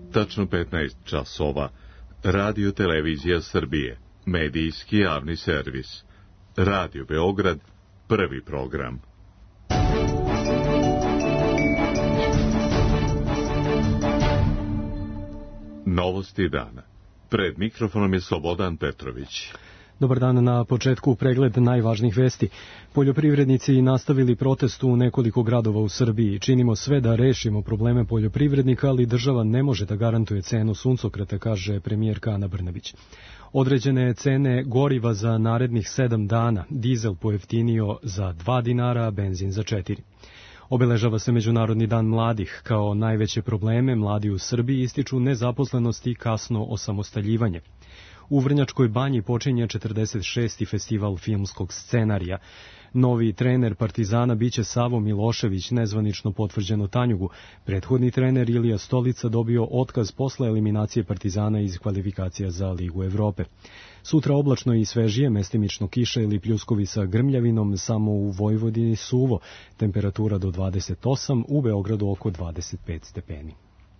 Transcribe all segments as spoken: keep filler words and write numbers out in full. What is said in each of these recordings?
tačno petnaest časova. Radio Televizija Srbije, medijski javni servis. Radio Beograd, prvi program. Novosti dana. Pred mikrofonom je Slobodan Petrović. Dobar dan, na početku pregled najvažnijih vesti. Poljoprivrednici nastavili protest u nekoliko gradova u Srbiji. Činimo sve da rešimo probleme poljoprivrednika, ali država ne može da garantuje cenu suncokreta, kaže premijerka Ana Brnabić. Određene cene goriva za narednih sedam dana, dizel pojeftinio za dva dinara, a benzin za četiri. Obeležava se Međunarodni dan mladih. Kao najveće probleme mladi u Srbiji ističu nezaposlenost i kasno osamostaljivanje. U Vrnjačkoj banji počinje četrdeset šesti festival filmskog scenarija. Novi trener Partizana biće Savo Milošević, nezvanično potvrđeno Tanjugu. Prethodni trener Ilija Stolica dobio otkaz posle eliminacije Partizana iz kvalifikacija za Ligu Evrope. Sutra oblačno i svežije, mestimično kiša ili pljuskovi sa grmljavinom, samo u Vojvodini suvo. Temperatura do dvadeset osam, u Beogradu oko dvadeset pet stepeni.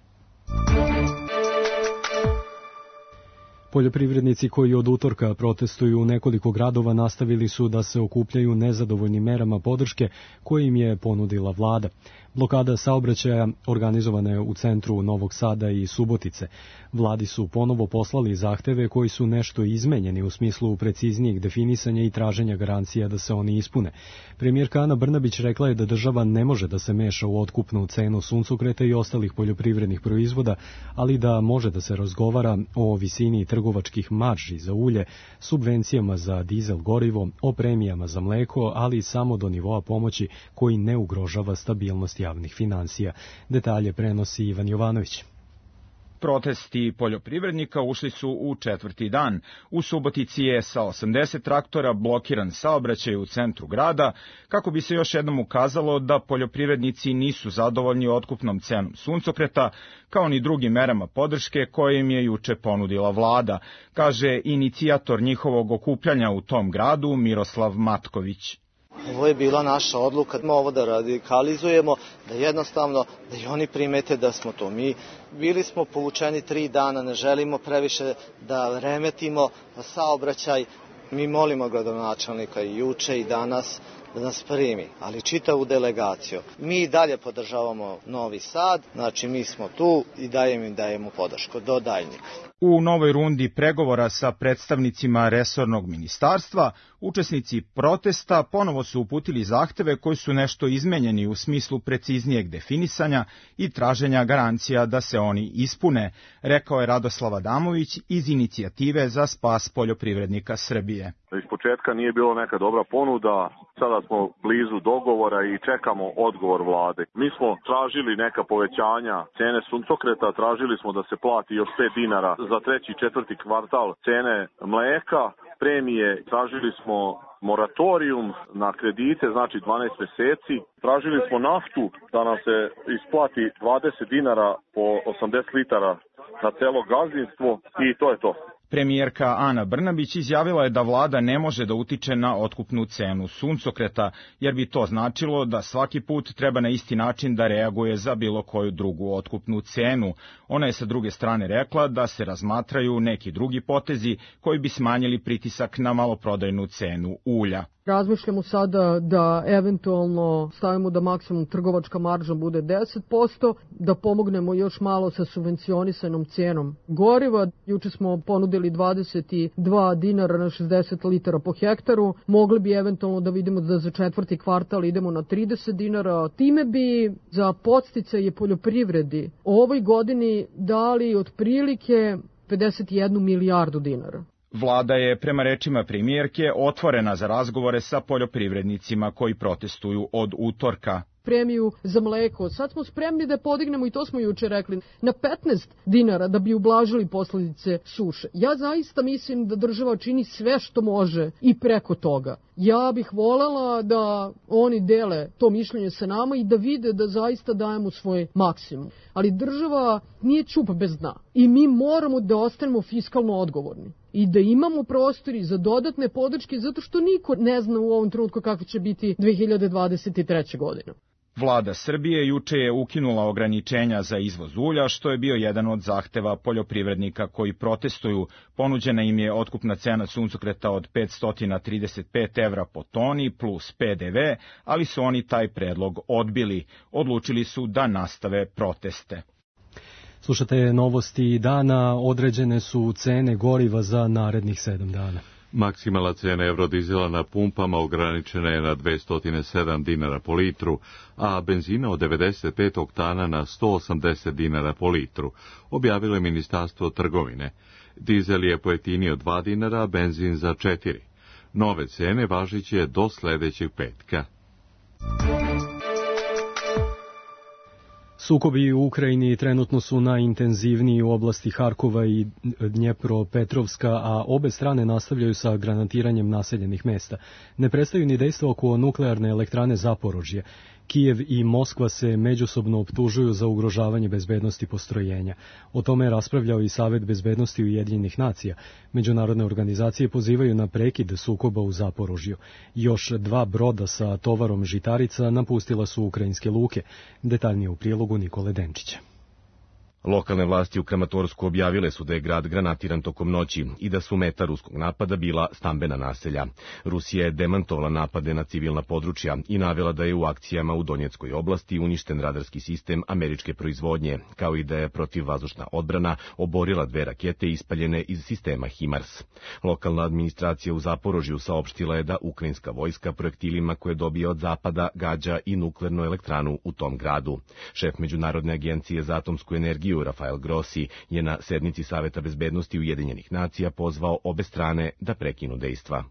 Poljoprivrednici koji od utorka protestuju u nekoliko gradova nastavili su da se okupljaju nezadovoljnim merama podrške koje im je ponudila vlada. Blokada saobraćaja organizovana je u centru Novog Sada i Subotice. Vladi su ponovo poslali zahteve koji su nešto izmenjeni u smislu preciznijeg definisanja i traženja garancija da se oni ispune. Premijerka Ana Brnabić rekla je da država ne može da se meša u otkupnu cenu suncokreta i ostalih poljoprivrednih proizvoda, ali da može da se razgovara o visini trgovačkih marži za ulje, subvencijama za dizel gorivo, o premijama za mleko, ali samo do nivoa pomoći koji ne ugrožava stabilnost javnih finansija. Detalje prenosi Ivan Jovanović. Protesti poljoprivrednika ušli su u četvrti dan. U Subotici je sa osamdeset traktora blokiran saobraćaj u centru grada, kako bi se još jednom ukazalo da poljoprivrednici nisu zadovoljni otkupnom cenom suncokreta, kao ni drugim merama podrške koje im je juče ponudila vlada, kaže inicijator njihovog okupljanja u tom gradu Miroslav Matković. Ovo je bila naša odluka, da ovo da radikalizujemo, da jednostavno, da i oni primete da smo to mi. Bili smo povučeni tri dana, ne želimo previše da remetimo saobraćaj. Mi molimo gradonačelnika i juče i danas da nas primi, ali čitavu delegaciju. Mi i dalje podržavamo Novi Sad, znači mi smo tu i dajemo im dajemo podršku do daljnjeg. U novoj rundi pregovora sa predstavnicima resornog ministarstva, učesnici protesta ponovo su uputili zahteve koji su nešto izmenjeni u smislu preciznijeg definisanja i traženja garancija da se oni ispune, rekao je Radoslav Adamović iz inicijative za spas poljoprivrednika Srbije. Iz početka nije bilo neka dobra ponuda, sada smo blizu dogovora i čekamo odgovor vlade. Mi smo tražili neka povećanja cene suncokreta, tražili smo da se plati još pet dinara za treći i četvrti kvartal cene mleka, premije, tražili smo moratorijum na kredite, znači dvanaest meseci, tražili smo naftu da nam se isplati dvadeset dinara po osamdeset litara na celo gazdinstvo i to je to. Premijerka Ana Brnabić izjavila je da vlada ne može da utiče na otkupnu cenu suncokreta, jer bi to značilo da svaki put treba na isti način da reaguje za bilo koju drugu otkupnu cenu. Ona je sa druge strane rekla da se razmatraju neki drugi potezi koji bi smanjili pritisak na maloprodajnu cenu ulja. Razmišljamo sada da eventualno stavimo da maksimum trgovačka marža bude deset posto, da pomognemo još malo sa subvencionisanom cijenom goriva. Juče smo ponudili dvadeset dva dinara na šezdeset litara po hektaru. Mogli bi eventualno da vidimo da za četvrti kvartal idemo na trideset dinara. Time bi za podsticaje poljoprivredi ovoj godini dali otprilike pedeset jednu milijardu dinara. Vlada je, prema rečima premijerke, otvorena za razgovore sa poljoprivrednicima koji protestuju od utorka. Premiju za mleko. Sad smo spremni da podignemo, i to smo juče rekli, na petnaest dinara da bi ublažili posljedice suše. Ja zaista mislim da država čini sve što može i preko toga. Ja bih voljela da oni dele to mišljenje sa nama i da vide da zaista dajemo svoj maksimum. Ali država nije ćup bez dna i mi moramo da ostanemo fiskalno odgovorni i da imamo prostori za dodatne podrške, zato što niko ne zna u ovom trenutku kako će biti dve hiljade dvadeset treće. godine. Vlada Srbije juče je ukinula ograničenja za izvoz ulja, što je bio jedan od zahteva poljoprivrednika koji protestuju. Ponuđena im je otkupna cena suncokreta od petsto trideset pet evra po toni plus P D V, ali su oni taj predlog odbili. Odlučili su da nastave proteste. Slušate novosti dana, određene su cene goriva za narednih sedam dana. Maksimalna cena eurodizela na pumpama ograničena je na dvesta sedam dinara po litru, a benzina od devedeset pet oktana na sto osamdeset dinara po litru, objavilo je Ministarstvo trgovine. Dizel je pojeftinio dva dinara, a benzin za četiri. Nove cene važiće do sledećeg petka. Sukobi u Ukrajini trenutno su najintenzivniji u oblasti Harkova i Dnjepropetrovska, a obe strane nastavljaju sa granatiranjem naseljenih mesta. Ne prestaju ni dejstva oko nuklearne elektrane Zaporožje. Kijev i Moskva se međusobno optužuju za ugrožavanje bezbednosti postrojenja. O tome je raspravljao i Savet bezbednosti Ujedinjenih nacija. Međunarodne organizacije pozivaju na prekid sukoba u Zaporožju. Još dva broda sa tovarom žitarica napustila su ukrajinske luke. Detaljnije u prilogu Nikole Denčića. Lokalne vlasti u Kramatorsku objavile su da je grad granatiran tokom noći i da su meta ruskog napada bila stambena naselja. Rusija je demantovala napade na civilna područja i navela da je u akcijama u Donjeckoj oblasti uništen radarski sistem američke proizvodnje, kao i da je protivvazdušna odbrana oborila dve rakete ispaljene iz sistema HIMARS. Lokalna administracija u Zaporožju saopštila je da ukrajinska vojska projektilima koje dobije od zapada gađa i nuklearnu elektranu u tom gradu. Šef Međunarodne agencije za atomsku energiju Rafael Grossi je na sednici Saveta bezbednosti Ujedinjenih nacija pozvao obe strane da prekinu dejstva.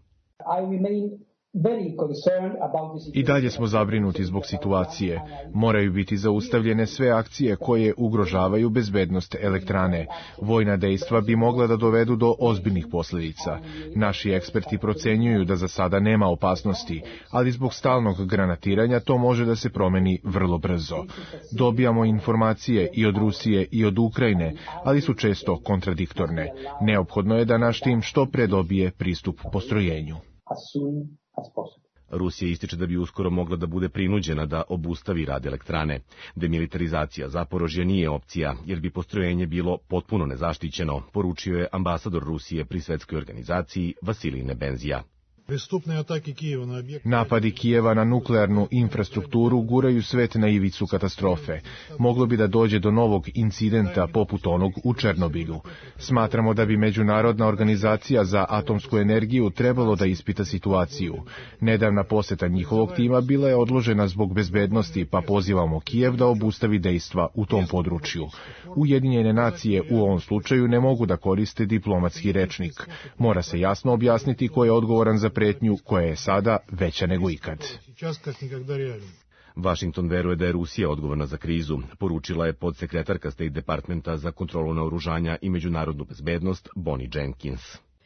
I dalje smo zabrinuti zbog situacije. Moraju biti zaustavljene sve akcije koje ugrožavaju bezbednost elektrane. Vojna dejstva bi mogla da dovedu do ozbiljnih posljedica. Naši eksperti procenjuju da za sada nema opasnosti, ali zbog stalnog granatiranja to može da se promeni vrlo brzo. Dobijamo informacije i od Rusije i od Ukrajine, ali su često kontradiktorne. Neophodno je da naš tim što pre dobije pristup postrojenju. Rusija ističe da bi uskoro mogla da bude prinuđena da obustavi rad elektrane. Demilitarizacija Zaporožja nije opcija, jer bi postrojenje bilo potpuno nezaštićeno, poručio je ambasador Rusije pri svetskoj organizaciji Vasilij Nebenzija. Napadi Kijeva na nuklearnu infrastrukturu guraju svet na ivicu katastrofe. Moglo bi da dođe do novog incidenta poput onog u Černobilu. Smatramo da bi Međunarodna organizacija za atomsku energiju trebalo da ispita situaciju. Nedavna poseta njihovog tima bila je odložena zbog bezbednosti, pa pozivamo Kijev da obustavi dejstva u tom području. Ujedinjene nacije u ovom slučaju ne mogu da koriste diplomatski rečnik. Mora se jasno objasniti ko je odgovoran za pretnju koja je sada veća nego ikad. Washington veruje da je Rusija odgovorna za krizu, poručila je podsekretarka State Departmenta za kontrolu naoružanja i međunarodnu bezbednost Bonnie Jenkins.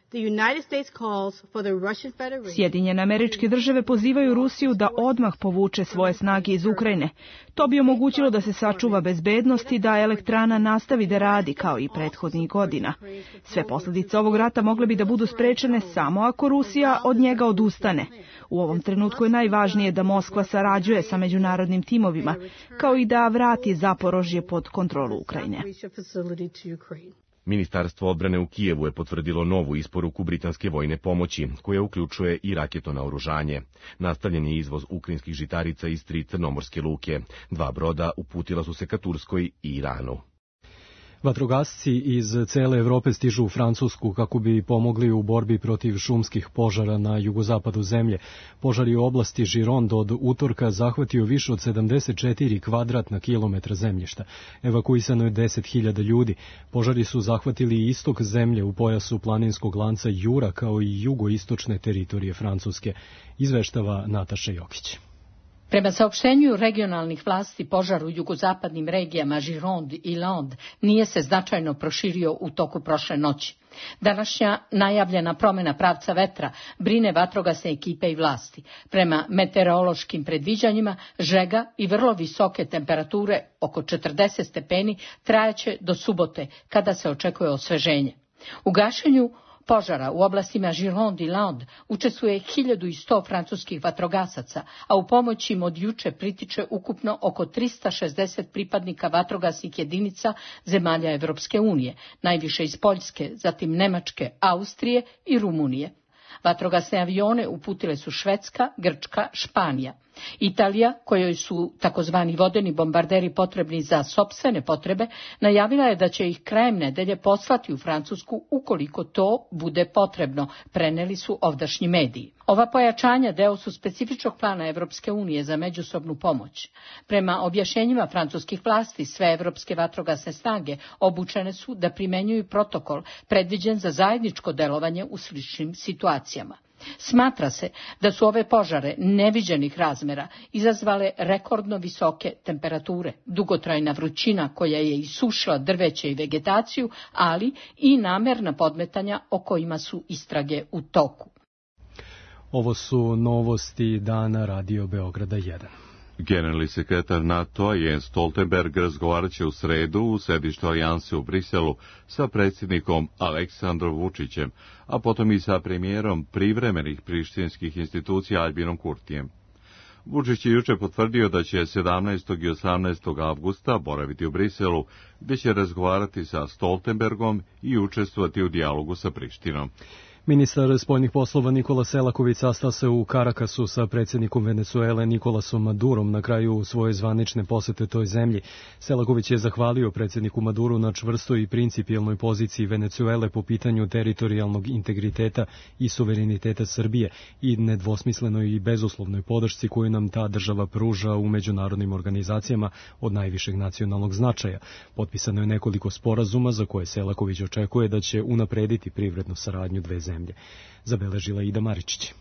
Sjedinjene Američke Države pozivaju Rusiju da odmah povuče svoje snage iz Ukrajine. To bi omogućilo da se sačuva bezbednost i da elektrana nastavi da radi kao i prethodnih godina. Sve posljedice ovog rata mogle bi da budu sprečene samo ako Rusija od njega odustane. U ovom trenutku je najvažnije da Moskva sarađuje sa međunarodnim timovima, kao i da vrati Zaporožje pod kontrolu Ukrajine. Ministarstvo odbrane u Kijevu je potvrdilo novu isporuku britanske vojne pomoći, koja uključuje i raketo naoružanje. Nastavljen je izvoz ukrajinskih žitarica iz tri crnomorske luke. Dva broda uputila su se ka Turskoj i Iranu. Vatrogasci iz cele Evrope stižu u Francusku kako bi pomogli u borbi protiv šumskih požara na jugozapadu zemlje. Požari u oblasti Gironde od utorka zahvatio više od sedamdeset četiri kvadratna kilometra zemljišta. Evakuisano je deset hiljada ljudi. Požari su zahvatili istok zemlje u pojasu planinskog lanca Jura kao i jugoistočne teritorije Francuske, izveštava Nataša Jokić. Prema saopštenju regionalnih vlasti, požar u jugozapadnim regijama Gironde i Landes nije se značajno proširio u toku prošle noći. Današnja najavljena promjena pravca vetra brine vatrogasne ekipe i vlasti. Prema meteorološkim predviđanjima, žega i vrlo visoke temperature, oko četrdeset stepeni, trajaće do subote, kada se očekuje osveženje. U gašenju požara u oblastima Gironde i Landes učestvuje hiljadu sto francuskih vatrogasaca, a u pomoć im od juče pritiče ukupno oko trista šezdeset pripadnika vatrogasnih jedinica zemalja Evropske unije, najviše iz Poljske, zatim Nemačke, Austrije i Rumunije. Vatrogasne avione uputile su Švedska, Grčka, Španija. Italija, kojoj su takozvani vodeni bombarderi potrebni za sopstvene potrebe, najavila je da će ih krajem nedelje poslati u Francusku ukoliko to bude potrebno, preneli su ovdašnji mediji. Ova pojačanja deo su specifičnog plana Evropske unije za međusobnu pomoć. Prema objašnjenjima francuskih vlasti, sve evropske vatrogasne snage obučene su da primenjuju protokol predviđen za zajedničko delovanje u sličnim situacijama. Smatra se da su ove požare neviđenih razmera izazvale rekordno visoke temperature, dugotrajna vrućina koja je isušila drveće i vegetaciju, ali i namerna podmetanja o kojima su istrage u toku. Ovo su novosti dana Radio Beograda jedan. Generalni sekretar NATO-a Jens Stoltenberg razgovarat će u sredu u sedištu Alijanse u Briselu sa predsjednikom Aleksandrom Vučićem, a potom i sa premijerom privremenih prištinskih institucija Albinom Kurtijem. Vučić je juče potvrdio da će sedamnaestog i osamnaestog avgusta boraviti u Briselu, gdje će razgovarati sa Stoltenbergom i učestvovati u dijalogu sa Prištinom. Ministar spoljnih poslova Nikola Selaković sastao se u Karakasu sa predsjednikom Venecuele Nikolasom Madurom na kraju svoje zvanične posete toj zemlji. Selaković je zahvalio predsjedniku Maduru na čvrstoj i principijelnoj poziciji Venecuele po pitanju teritorijalnog integriteta i suvereniteta Srbije i nedvosmislenoj i bezuslovnoj podršci koju nam ta država pruža u međunarodnim organizacijama od najvišeg nacionalnog značaja. Potpisano je nekoliko sporazuma za koje Selaković očekuje da će unaprediti privrednu saradnju dve zemlje. Zabeležila Ida Maričić.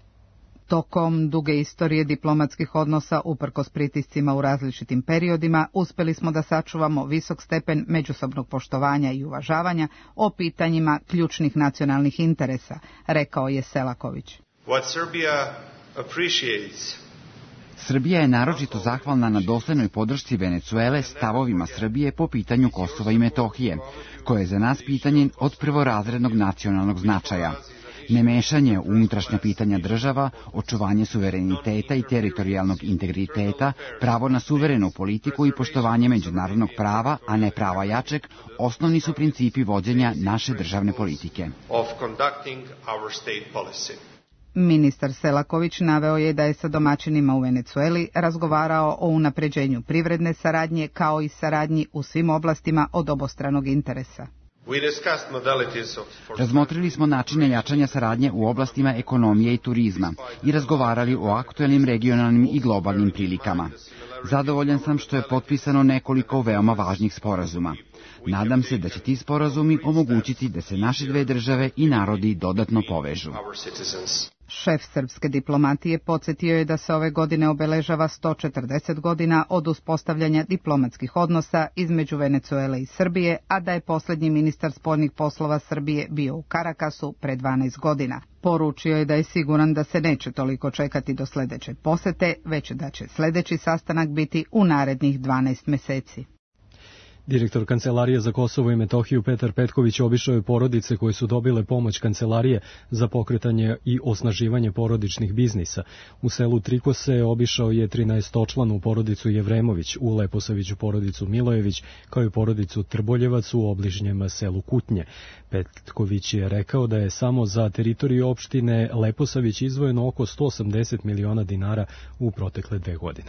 Tokom duge istorije diplomatskih odnosa, uprkos pritiscima u različitim periodima, uspeli smo da sačuvamo visok stepen međusobnog poštovanja i uvažavanja o pitanjima ključnih nacionalnih interesa, rekao je Selaković. What Serbia appreciates Srbija je naročito zahvalna na doslednoj podršci Venecuele stavovima Srbije po pitanju Kosova i Metohije, koje je za nas pitanje od prvorazrednog nacionalnog značaja. Nemešanje u unutrašnja pitanja država, očuvanje suvereniteta i teritorijalnog integriteta, pravo na suverenu politiku i poštovanje međunarodnog prava, a ne prava jačeg, osnovni su principi vođenja naše državne politike. of conducting our state policy. Ministar Selaković naveo je da je sa domaćinima u Venecueli razgovarao o unapređenju privredne saradnje kao i saradnji u svim oblastima od obostranog interesa. Razmotrili smo načine jačanja saradnje u oblastima ekonomije i turizma i razgovarali o aktuelnim regionalnim i globalnim prilikama. Zadovoljan sam što je potpisano nekoliko veoma važnih sporazuma. Nadam se da će ti sporazumi omogućiti da se naše dve države i narodi dodatno povežu. Šef srpske diplomatije podsjetio je da se ove godine obeležava sto četrdeset godina od uspostavljanja diplomatskih odnosa između Venecuele i Srbije, a da je posljednji ministar spoljnih poslova Srbije bio u Karakasu pre dvanaest godina. Poručio je da je siguran da se neće toliko čekati do sljedeće posete, već da će sljedeći sastanak biti u narednih dvanaest meseci. Direktor Kancelarije za Kosovo i Metohiju Petar Petković obišao je porodice koje su dobile pomoć Kancelarije za pokretanje i osnaživanje porodičnih biznisa. U selu Trikose obišao je trinaestočlanu porodicu Jevremović, u Leposaviću porodicu Milojević, kao i porodicu Trboljevac u obližnjem selu Kutnje. Petković je rekao da je samo za teritoriju opštine Leposavić izdvojeno oko sto osamdeset miliona dinara u protekle dve godine.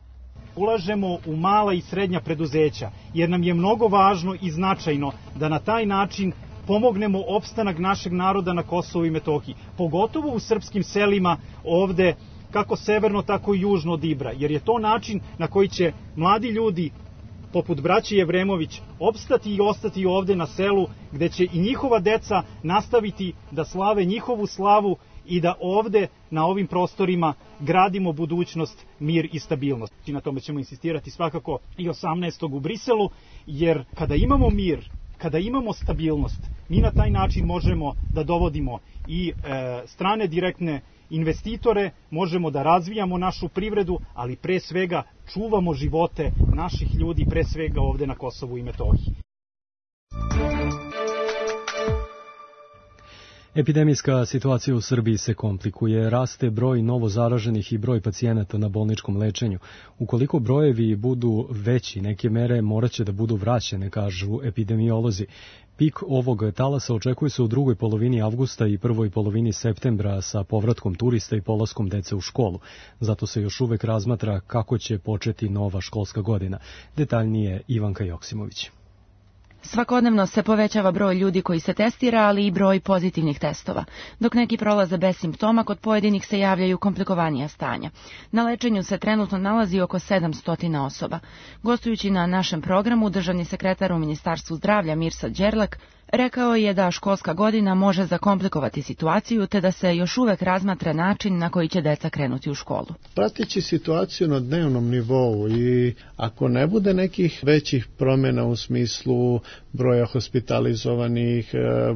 Ulažemo u mala i srednja preduzeća, jer nam je mnogo važno i značajno da na taj način pomognemo opstanak našeg naroda na Kosovu i Metohiji, pogotovo u srpskim selima ovde, kako severno, tako i južno od Ibra, jer je to način na koji će mladi ljudi, poput braće Jevremović, opstati i ostati ovde na selu, gde će i njihova deca nastaviti da slave njihovu slavu i da ovde, na ovim prostorima, gradimo budućnost, mir i stabilnost. I na tome ćemo insistirati svakako i osamnaestog u Briselu, jer kada imamo mir, kada imamo stabilnost, mi na taj način možemo da dovodimo i e, strane direktne investitore, možemo da razvijamo našu privredu, ali pre svega čuvamo živote naših ljudi, pre svega ovde na Kosovu i Metohiji. Epidemijska situacija u Srbiji se komplikuje, raste broj novozaraženih i broj pacijenata na bolničkom lečenju. Ukoliko brojevi budu veći, neke mere moraće da budu vraćene, kažu epidemiolozi. Pik ovog talasa očekuje se u drugoj polovini avgusta i prvoj polovini septembra sa povratkom turista i polaskom dece u školu. Zato se još uvek razmatra kako će početi nova školska godina. Detaljnije Ivanka Joksimović. Svakodnevno se povećava broj ljudi koji se testira, ali i broj pozitivnih testova. Dok neki prolaze bez simptoma, kod pojedinih se javljaju komplikovanija stanja. Na lečenju se trenutno nalazi oko sedamsto osoba. Gostujući na našem programu, državni sekretar u Ministarstvu zdravlja Mirsad Đerlek rekao je da školska godina može zakomplikovati situaciju, te da se još uvek razmatra način na koji će deca krenuti u školu. Prateći situaciju na dnevnom nivou i ako ne bude nekih većih promjena u smislu broja hospitalizovanih,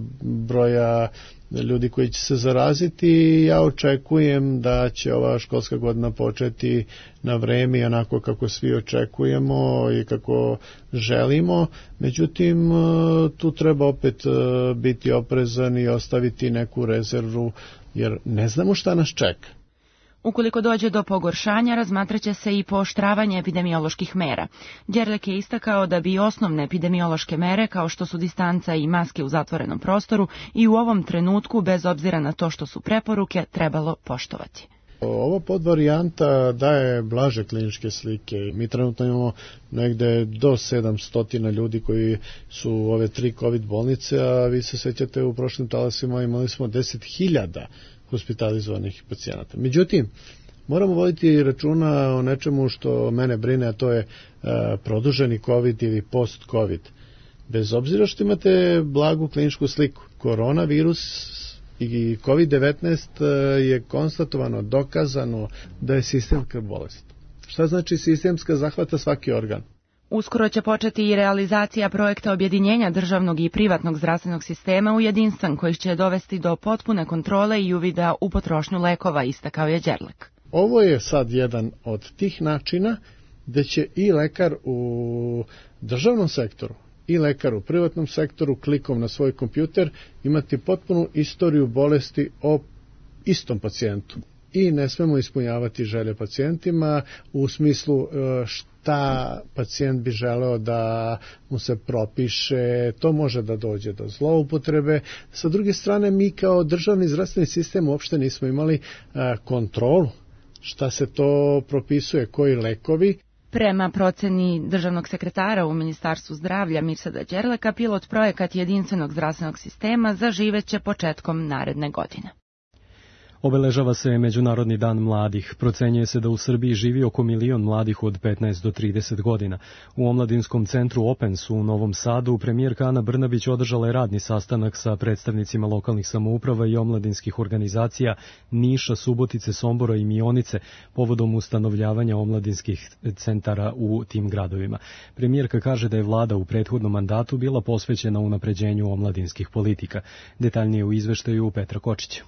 broja ljudi koji će se zaraziti, ja očekujem da će ova školska godina početi na vreme, onako kako svi očekujemo i kako želimo. Međutim, tu treba opet biti oprezan i ostaviti neku rezervu, jer ne znamo šta nas čeka. Ukoliko dođe do pogoršanja, razmatraće se i pooštravanje epidemioloških mera. Đerlek je istakao da bi osnovne epidemiološke mere, kao što su distanca i maske u zatvorenom prostoru, i u ovom trenutku, bez obzira na to što su preporuke, trebalo poštovati. Ova podvarijanta daje blaže kliničke slike. Mi trenutno imamo negde do sedamsto ljudi koji su u ove tri COVID bolnice, a vi se sećate u prošlim talasima imali smo deset hiljada hospitalizovanih pacijenata. Međutim, moramo voditi računa o nečemu što mene brine, a to je uh, produženi COVID ili post-COVID. Bez obzira što imate blagu kliničku sliku, koronavirus i COVID devetnaest je konstatovano, dokazano da je sistemska bolest. Šta znači sistemska? Zahvata svaki organ. Uskoro će početi i realizacija projekta objedinjenja državnog i privatnog zdravstvenog sistema u jedinstven, koji će dovesti do potpune kontrole i uvida u potrošnju lekova, istakao je Đerlek. Ovo je sad jedan od tih načina gde će i lekar u državnom sektoru i lekar u privatnom sektoru klikom na svoj kompjuter imati potpunu istoriju bolesti o istom pacijentu. I ne smemo ispunjavati želje pacijentima u smislu šta pacijent bi želeo da mu se propiše, to može da dođe do zloupotrebe. Sa druge strane, mi kao državni zdravstveni sistem uopšte nismo imali kontrolu šta se to propisuje, koji lekovi. Prema proceni državnog sekretara u Ministarstvu zdravlja Mirsada Đerleka, pilot projekat jedinstvenog zdravstvenog sistema zaživeće početkom naredne godine. Obeležava se Međunarodni dan mladih. Procenjuje se da u Srbiji živi oko milion mladih od petnaest do trideset godina. U omladinskom centru Opens u Novom Sadu premijerka Ana Brnabić održala je radni sastanak sa predstavnicima lokalnih samouprava i omladinskih organizacija Niša, Subotice, Sombora i Mionice povodom ustanovljavanja omladinskih centara u tim gradovima. Premijerka kaže da je vlada u prethodnom mandatu bila posvećena unapređenju omladinskih politika. Detaljnije u izveštaju Petra Kočića.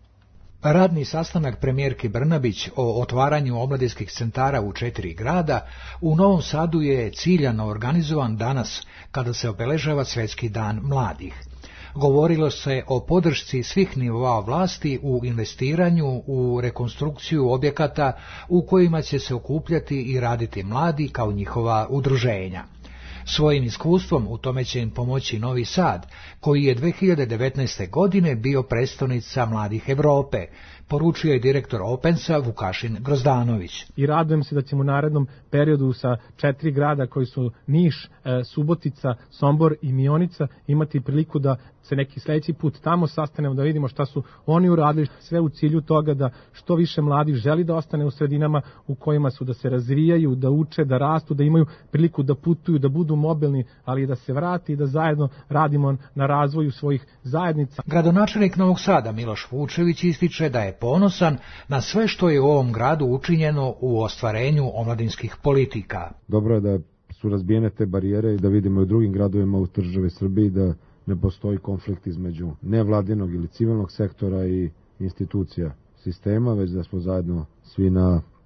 Radni sastanak premijerke Brnabić o otvaranju omladinskih centara u četiri grada u Novom Sadu je ciljano organizovan danas kada se obeležava Svetski dan mladih. Govorilo se o podršci svih nivoa vlasti u investiranju u rekonstrukciju objekata u kojima će se okupljati i raditi mladi kao njihova udruženja. Svojim iskustvom u tome će im pomoći Novi Sad, koji je dve hiljade devetnaeste. godine bio prestonica mladih Evrope, poručio je direktor Opensa Vukašin Grozdanović. I radujem se da ćemo u narednom periodu sa četiri grada koji su Niš, Subotica, Sombor i Mionica imati priliku da se neki sledeći put tamo sastanemo, da vidimo šta su oni uradili, sve u cilju toga da što više mladih želi da ostane u sredinama u kojima su, da se razvijaju, da uče, da rastu, da imaju priliku da putuju, da budu mobilni, ali i da se vrati i da zajedno radimo na razvoju svojih zajednica. Gradonačelnik Novog Sada Miloš Vučević ističe da je ponosan na sve što je u ovom gradu učinjeno u ostvarenju omladinskih politika. Dobro je da su razbijene te barijere i da vidimo i u drugim gradovima u državi Srbiji da ne postoji konflikt između nevladinog ili civilnog sektora i institucija sistema, već da smo zajedno svi na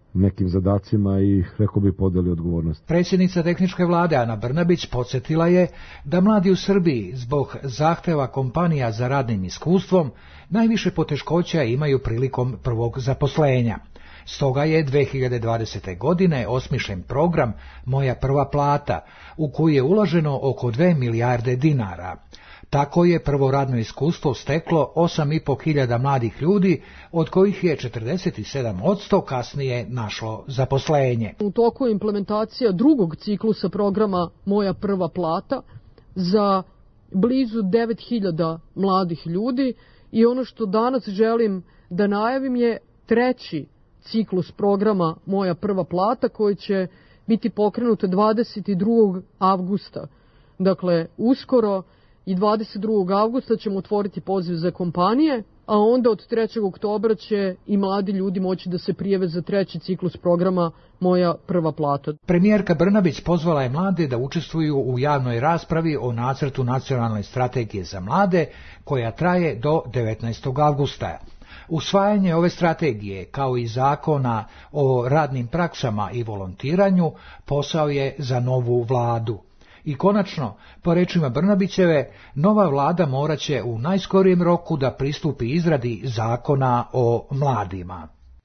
nekim zadacima i, rekao bi, podeli odgovornost. Predsjednica tehničke vlade Ana Brnabić podsjetila je da mladi u Srbiji zbog zahteva kompanija za radnim iskustvom najviše poteškoća imaju prilikom prvog zaposlenja. Stoga je dve hiljade dvadesete. godine osmišljen program Moja prva plata, u koji je uloženo oko dve milijarde dinara. Tako je prvo radno iskustvo steklo osam i po hiljada mladih ljudi, od kojih je četrdeset sedam posto kasnije našlo zaposlenje. U toku je implementacija drugog ciklusa programa Moja prva plata za blizu devet hiljada mladih ljudi i ono što danas želim da najavim je treći ciklus programa Moja prva plata koji će biti pokrenut dvadeset drugog avgusta. Dakle, uskoro i dvadeset drugog avgusta ćemo otvoriti poziv za kompanije, a onda od trećeg oktobra će i mladi ljudi moći da se prijave za treći ciklus programa Moja prva plata. Premijerka Brnabić pozvala je mlade da učestvuju u javnoj raspravi o nacrtu nacionalne strategije za mlade, koja traje do devetnaestog avgusta. Usvajanje ove strategije, kao i zakona o radnim praksama i volontiranju, posao je za novu vladu. I konačno, po rečima Brnabićeve, nova vlada moraće u najskorijem roku da pristupi izradi zakona o mladima.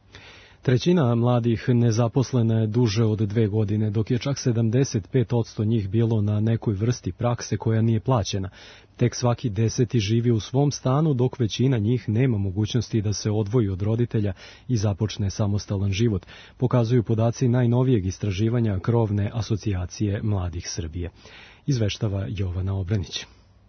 Trećina mladih nezaposlena je duže od dve godine, dok je čak sedamdeset pet posto njih bilo na nekoj vrsti prakse koja nije plaćena. Tek svaki deseti živi u svom stanu, dok većina njih nema mogućnosti da se odvoji od roditelja i započne samostalan život, pokazuju podaci najnovijeg istraživanja Krovne asocijacije mladih Srbije. Izveštava Jovana Obranić.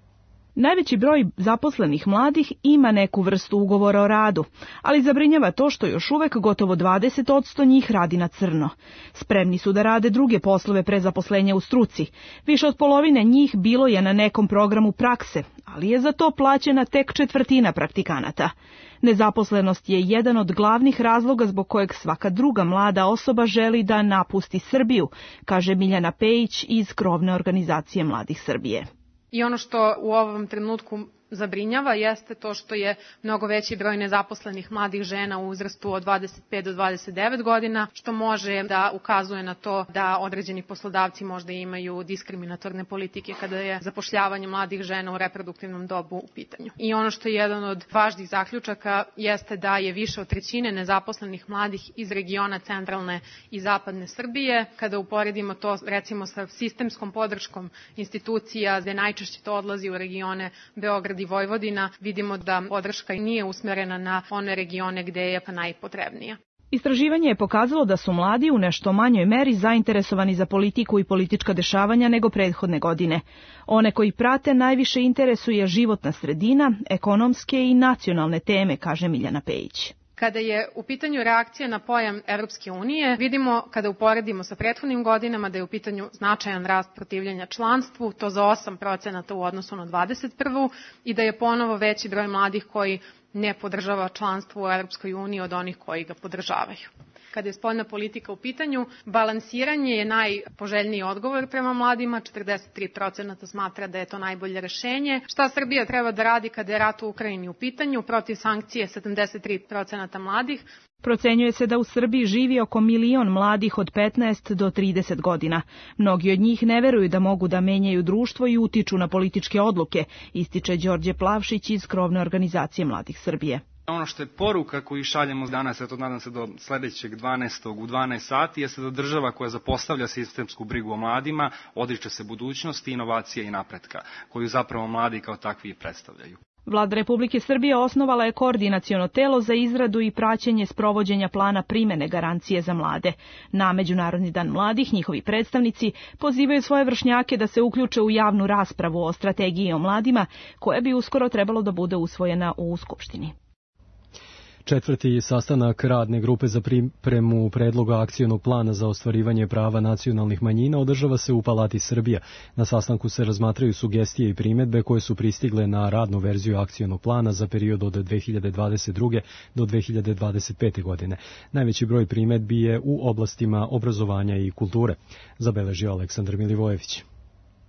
Najveći broj zaposlenih mladih ima neku vrstu ugovora o radu, ali zabrinjava to što još uvek gotovo dvadeset posto njih radi na crno. Spremni su da rade druge poslove pre zaposlenja u struci. Više od polovine njih bilo je na nekom programu prakse, ali je za to plaćena tek četvrtina praktikanata. Nezaposlenost je jedan od glavnih razloga zbog kojeg svaka druga mlada osoba želi da napusti Srbiju, kaže Miljana Pejić iz Krovne organizacije mladih Srbije. I ono što u ovom trenutku zabrinjava jeste to što je mnogo veći broj nezaposlenih mladih žena u uzrastu od dvadeset pet do dvadeset devet godina, što može da ukazuje na to da određeni poslodavci možda imaju diskriminatorne politike kada je zapošljavanje mladih žena u reproduktivnom dobu u pitanju. I ono što je jedan od važnih zaključaka jeste da je više od trećine nezaposlenih mladih iz regiona centralne i zapadne Srbije. Kada uporedimo to recimo sa sistemskom podrškom institucija gde najčešće to odlazi u regione Beograd i Vojvodina, vidimo da podrška nije usmerena na one regione gde je najpotrebnija. Istraživanje je pokazalo da su mladi u nešto manjoj meri zainteresovani za politiku i politička dešavanja nego prethodne godine. One koji prate najviše interesuje životna sredina, ekonomske i nacionalne teme, kaže Miljana Pejić. Kada je u pitanju reakcija na pojam Evropske unije, vidimo kada uporedimo sa prethodnim godinama da je u pitanju značajan rast protivljenja članstvu, to za osam procenata u odnosu na dvadeset prvu i da je ponovo veći broj mladih koji ne podržava članstvo u Evropskoj uniji od onih koji ga podržavaju. Kada je spoljna politika u pitanju, balansiranje je najpoželjniji odgovor prema mladima, četrdeset tri procenata smatra da je to najbolje rešenje. Šta Srbija treba da radi kada je rat u Ukrajini u pitanju? Protiv sankcije sedamdeset tri procenata mladih. Procenjuje se da u Srbiji živi oko milion mladih od petnaest do trideset godina. Mnogi od njih ne veruju da mogu da menjaju društvo i utiču na političke odluke, ističe Đorđe Plavšić iz Krovne organizacije mladih Srbije. Ono što je poruka koju šaljemo danas, eto nadam se do sledećeg dvanaestog u dvanaest sati, jeste da država koja zapostavlja sistemsku brigu o mladima odriče se budućnosti, inovacije i napretka, koju zapravo mladi kao takvi predstavljaju. Vlada Republike Srbije osnovala je koordinaciono telo za izradu i praćenje sprovođenja plana primene garancije za mlade. Na Međunarodni dan mladih njihovi predstavnici pozivaju svoje vršnjake da se uključe u javnu raspravu o strategiji o mladima, koja bi uskoro trebalo da bude usvojena u Skupštini. Četvrti sastanak radne grupe za pripremu predloga akcionog plana za ostvarivanje prava nacionalnih manjina održava se u Palati Srbija. Na sastanku se razmatraju sugestije i primedbe koje su pristigle na radnu verziju akcionog plana za period od dve hiljade dvadeset druge do dve hiljade dvadeset pete. godine. Najveći broj primedbi je u oblastima obrazovanja i kulture, zabeležio Aleksandar Milivojević.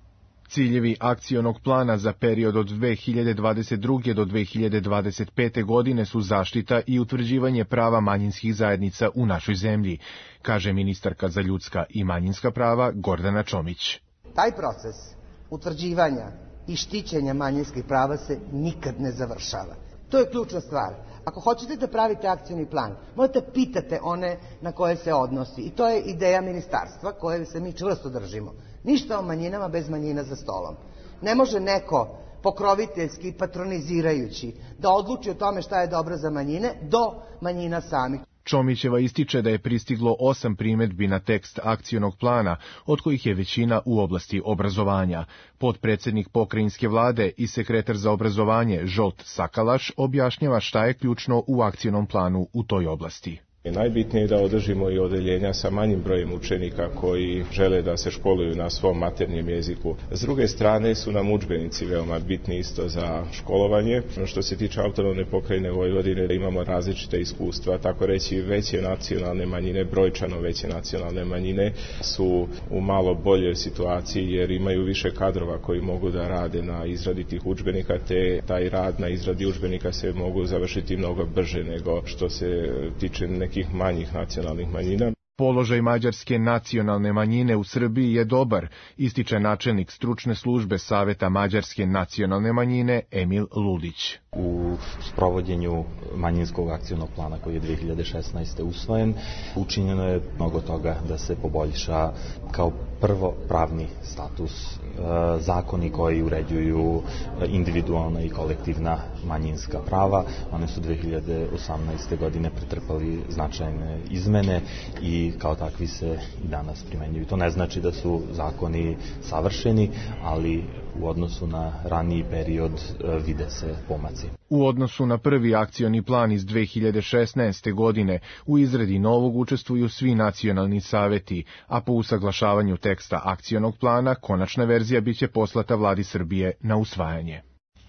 Ciljevi akcionog plana za period od dve hiljade dvadeset druge do dve hiljade dvadeset pete godine su zaštita i utvrđivanje prava manjinskih zajednica u našoj zemlji, kaže ministarka za ljudska i manjinska prava Gordana Čomić. Taj proces utvrđivanja i štićenja manjinskih prava se nikad ne završava. To je ključna stvar. Ako hoćete da pravite akcioni plan, morate pitate one na koje se odnosi. I to je ideja ministarstva koje se mi čvrsto držimo. Ništa o manjinama bez manjina za stolom. Ne može neko pokroviteljski, patronizirajući, da odluči o tome šta je dobro za manjine do manjina samih. Čomićeva ističe da je pristiglo osam primedbi na tekst akcionog plana, od kojih je većina u oblasti obrazovanja. Potpredsednik pokrajinske vlade i sekretar za obrazovanje Žolt Sakalaš objašnjava šta je ključno u akcionom planu u toj oblasti. Najbitnije je da održimo i odeljenja sa manjim brojem učenika koji žele da se školuju na svom maternjem jeziku. S druge strane su nam udžbenici veoma bitni isto za školovanje. Što se tiče autonomne pokrajine Vojvodine, imamo različite iskustva, tako reći veće nacionalne manjine, brojčano veće nacionalne manjine su u malo boljoj situaciji jer imaju više kadrova koji mogu da rade na izradi tih udžbenika, te taj rad na izradi udžbenika se mogu završiti mnogo brže nego što se tiče nekih manjih nacionalnih manjina. Položaj mađarske nacionalne manjine u Srbiji je dobar, ističe načelnik stručne službe Saveta mađarske nacionalne manjine Emil Ludić. U sprovođenju manjinskog akcionog plana koji je dve hiljade šesnaeste. usvojen, učinjeno je mnogo toga da se poboljša kao prvo pravni status, zakoni koji uređuju individualna i kolektivna manjinska prava. One su dve hiljade osamnaeste. godine pretrpali značajne izmene i kao takvi se i danas primenjuju. To ne znači da su zakoni savršeni, ali u odnosu na raniji period vide se pomaci. U odnosu na prvi akcioni plan iz dve hiljade šesnaeste. godine u izradi novog učestvuju svi nacionalni saveti, a po usaglašavanju teksta akcionog plana konačna verzija biće poslata vladi Srbije na usvajanje.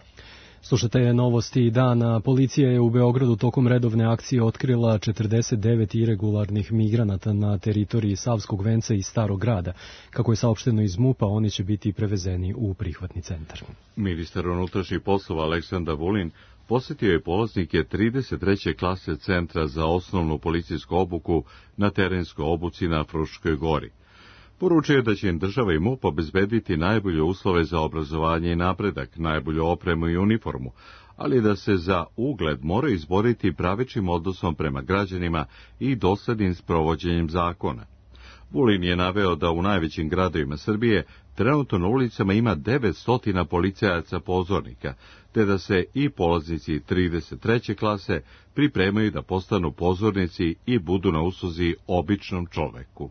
Slušate novosti dana. Policija je u Beogradu tokom redovne akcije otkrila četrdeset devet iregularnih migranata na teritoriji Savskog venca i Starog grada. Kako je saopšteno iz MUP-a, oni će biti prevezeni u prihvatni centar. Ministar unutrašnjih poslova Aleksandar Vulin posjetio je polaznike trideset treće klase Centra za osnovnu policijsku obuku na terenskoj obuci na Fruškoj gori. Poručio je da će im država i MUP obezbediti najbolje uslove za obrazovanje i napredak, najbolju opremu i uniformu, ali da se za ugled mora izboriti pravičnim odnosom prema građanima i doslednim sprovođenjem zakona. Vulin je naveo da u najvećim gradovima Srbije trenutno na ulicama ima devetsto policajaca pozornika, te da se i polaznici trideset treće klase pripremaju da postanu pozornici i budu na usluzi običnom čoveku.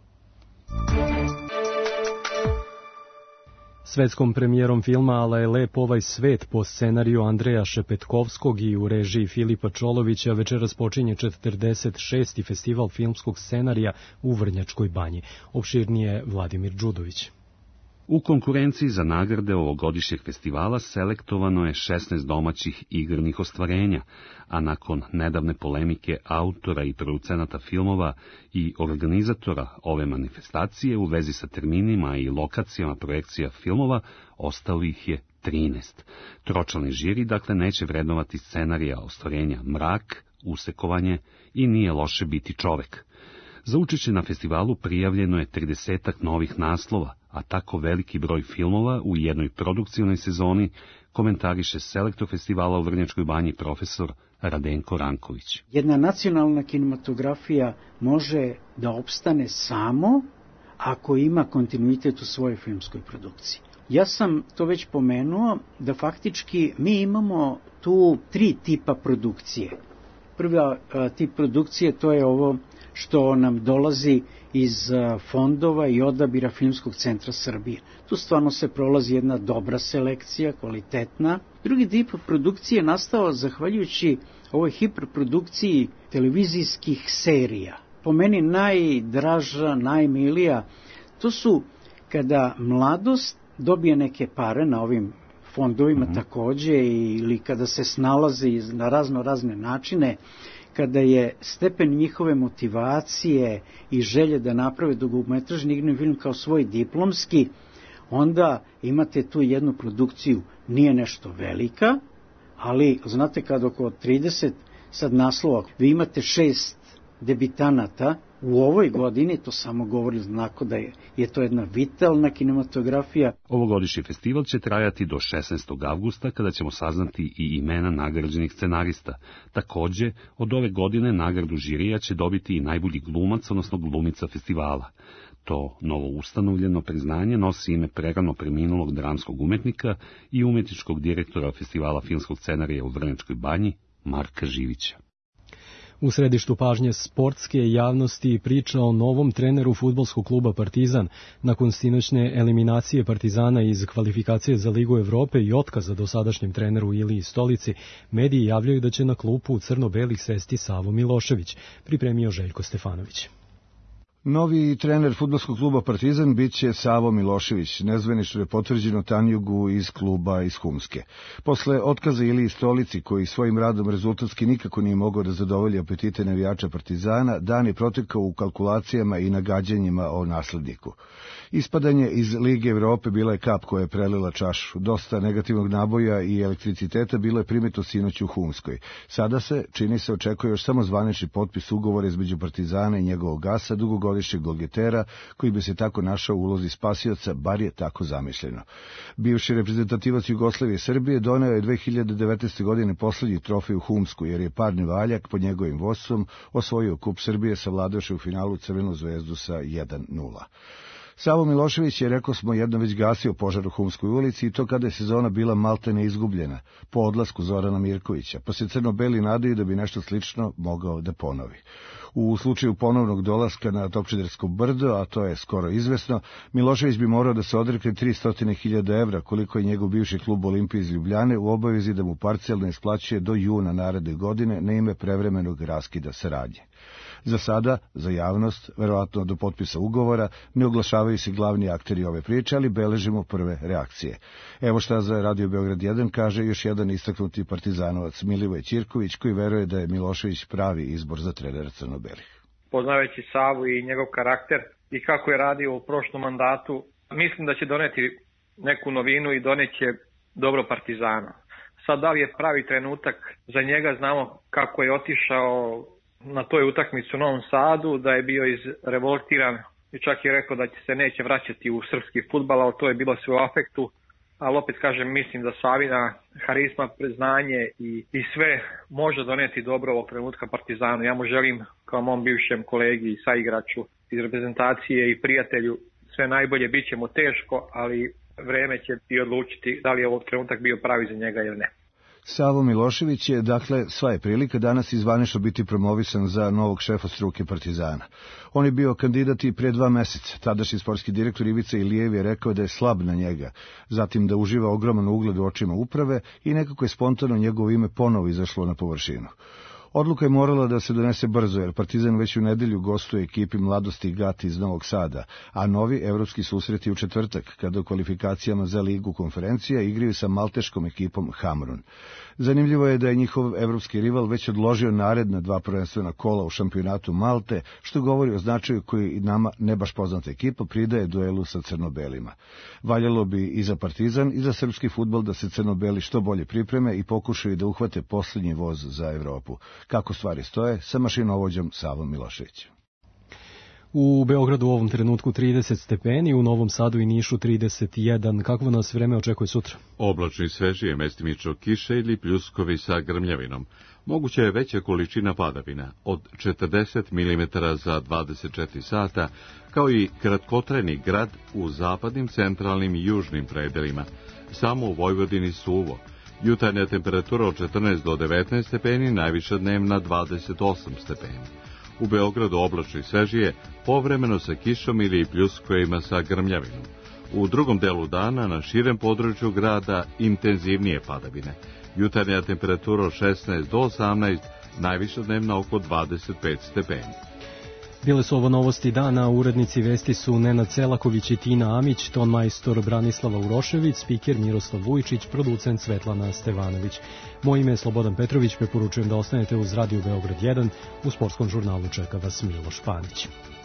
Svetskom premijerom filma "Ale je lep ovaj svet" po scenariju Andreja Šepetkovskog i u režiji Filipa Čolovića večeras počinje četrdeset šesti festival filmskog scenarija u Vrnjačkoj banji. Opširnije Vladimir Đudović. U konkurenciji za nagrade ovogodišnjeg festivala selektovano je šesnaest domaćih igranih ostvarenja, a nakon nedavne polemike autora i producenata filmova i organizatora ove manifestacije u vezi sa terminima i lokacijama projekcija filmova, ostalo ih je trinaest. Tročlani žiri dakle neće vrednovati scenarija ostvarenja Mrak, Usekovanje i Nije loše biti čovek. Za učešće na festivalu prijavljeno je tridesetak novih naslova, a tako veliki broj filmova u jednoj produkcijnoj sezoni komentariše selektor festivala u Vrnjačkoj banji profesor Radenko Ranković. Jedna nacionalna kinematografija može da opstane samo ako ima kontinuitet u svojoj filmskoj produkciji. Ja sam to već pomenuo da faktički mi imamo tu tri tipa produkcije. Prva tip produkcije to je ovo što nam dolazi iz fondova i odabira Filmskog centra Srbije. Tu stvarno se prolazi jedna dobra selekcija, kvalitetna. Drugi tip produkcije je nastao zahvaljujući ovoj hiperprodukciji televizijskih serija. Po meni najdraža, najmilija, to su kada mladost dobije neke pare na ovim fondovima mm-hmm. takođe ili kada se snalaze na razno razne načine, kada je stepen njihove motivacije i želje da naprave dugometražni igrani film kao svoj diplomski, onda imate tu jednu produkciju, nije nešto velika, ali znate kad oko trideset sad naslova, vi imate šest debitanata u ovoj godini, to samo govori znako da je, je to jedna vitalna kinematografija. Ovogodišnji festival će trajati do šesnaestog avgusta, kada ćemo saznati i imena nagrađenih scenarista. Takođe, od ove godine nagradu žirija će dobiti i najbolji glumac, odnosno glumica festivala. To novo ustanovljeno priznanje nosi ime prerano preminulog dramskog umetnika i umetničkog direktora festivala filmskog scenarija u Vrnjačkoj Banji, Marka Živića. U središtu pažnje sportske javnosti priča o novom treneru fudbalskog kluba Partizan. Nakon sinoćne eliminacije Partizana iz kvalifikacije za Ligu Evrope i otkaza dosadašnjem treneru Iliji Stolici, mediji javljaju da će na klupu crno-belih sesti Savo Milošević, pripremio Željko Stefanović. Novi trener fudbalskog kluba Partizan biće Savo Milošević, nezvanično je potvrđeno Tanjugu iz kluba iz Humske. Posle otkaza Iliji Stolici, koji svojim radom rezultatski nikako nije mogao da zadovolji apetite navijača Partizana, dan je protekao u kalkulacijama i nagađanjima o nasledniku. Ispadanje iz Lige Evrope bila je kap koja je prelila čašu. Dosta negativnog naboja i elektriciteta bilo je primeto sinoć u Humskoj. Sada se, čini se, očekuje još samo zvanični potpis ugovora između Partizana i njegovog gasa, dugogodišnjeg golgetera, koji bi se tako našao u ulozi spasioca, bar je tako zamišljeno. Bivši reprezentativac Jugoslavije i Srbije doneo je dve hiljade devetnaeste. godine poslednji trofej u Humsku, jer je parni valjak pod njegovim vodstvom osvojio kup Srbije, savladavši u finalu Crvenu zvezdu sa jedan nula. Savo Milošević je, rekao smo, jedno već gasio požar u Humskoj ulici i to kada je sezona bila maltene izgubljena, po odlasku Zorana Mirkovića, pa se crno-beli nadaju da bi nešto slično mogao da ponovi. U slučaju ponovnog dolaska na Topčidersko brdo, a to je skoro izvesno, Milošević bi morao da se odrekne tristo hiljada evra, koliko je njegov bivši klub Olimpije iz Ljubljane u obavezi da mu parcijalno isplaćuje do juna naredne godine na ime prevremenog raskida saradnje. Za sada, za javnost, verovatno do potpisa ugovora, ne oglašavaju se glavni akteri ove priče, ali beležimo prve reakcije. Evo šta za Radio Beograd jedan kaže još jedan istaknuti partizanovac Milivoj Ćirković, koji veruje da je Milošević pravi izbor za trenera crno-belih. Poznavajući Savu i njegov karakter i kako je radio u prošlom mandatu, mislim da će doneti neku novinu i doneće dobro Partizana. Sad, da li je pravi trenutak za njega, znamo kako je otišao na toj utakmici u Novom Sadu, da je bio izrevoltiran i čak je rekao da će se neće vraćati u srpski fudbal, ali to je bilo sve u afektu. Ali opet kažem, mislim da Savina harizma, priznanje i, i sve može doneti dobro ovog trenutka Partizanu. Ja mu želim, kao mom bivšem kolegi i saigraču iz reprezentacije i prijatelju, sve najbolje. Bit će mu teško, ali vreme će i odlučiti da li je ovog trenutak bio pravi za njega ili ne. Savo Milošević je, dakle, sva je prilika danas izvanično biti promovisan za novog šefa struke Partizana. On je bio kandidat i prije dva meseca. Tadašnji sportski direktor Ivica Ilijev je rekao da je slab na njega, zatim da uživa ogroman ugled u očima uprave i nekako je spontano njegovo ime ponovo izašlo na površinu. Odluka je morala da se donese brzo, jer Partizan već u nedelju gostuje ekipi Mladosti Gat iz Novog Sada, a novi evropski susret je u četvrtak, kada u kvalifikacijama za Ligu konferencija igraju sa malteškom ekipom Hamrun. Zanimljivo je da je njihov evropski rival već odložio naredna dva prvenstvena kola u šampionatu Malte, što govori o značaju koji nama ne baš poznata ekipa pridaje duelu sa crno-belima. Valjalo bi i za Partizan i za srpski fudbal da se crno-beli što bolje pripreme i pokušaju da uhvate posljednji voz za Evropu. Kako stvari stoje sa mašinovođom Savom Miloševićem. U Beogradu u ovom trenutku trideset stepeni, u Novom Sadu i Nišu trideset jedan. Kakvo nas vreme očekuje sutra? Oblačno i svežije, mestimično kiše ili pljuskovi sa grmljavinom. Moguća je veća količina padavina, od četrdeset milimetara za dvadeset četiri sata, kao i kratkotrajni grad u zapadnim, centralnim i južnim predelima. Samo u Vojvodini suvo. Jutarnja temperatura od četrnaest do devetnaest stepeni, najviša dnevna dvadeset osam stepeni. U Beogradu oblačno i svežije, povremeno sa kišom ili pljuskovima sa grmljavinom. U drugom delu dana na širem području grada intenzivnije padavine. Jutarnja temperatura od šesnaest do osamnaest, najviša dnevna oko dvadeset pet stepeni. Bile su ovo novosti dana, urednici vesti su Nenad Selaković i Tina Amić, ton majstor Branislava Urošević, spiker Miroslav Vujčić, producent Svetlana Stevanović. Moje ime je Slobodan Petrović, preporučujem da ostanete uz Radio Beograd jedan, u sportskom žurnalu čeka vas Miloš Panić.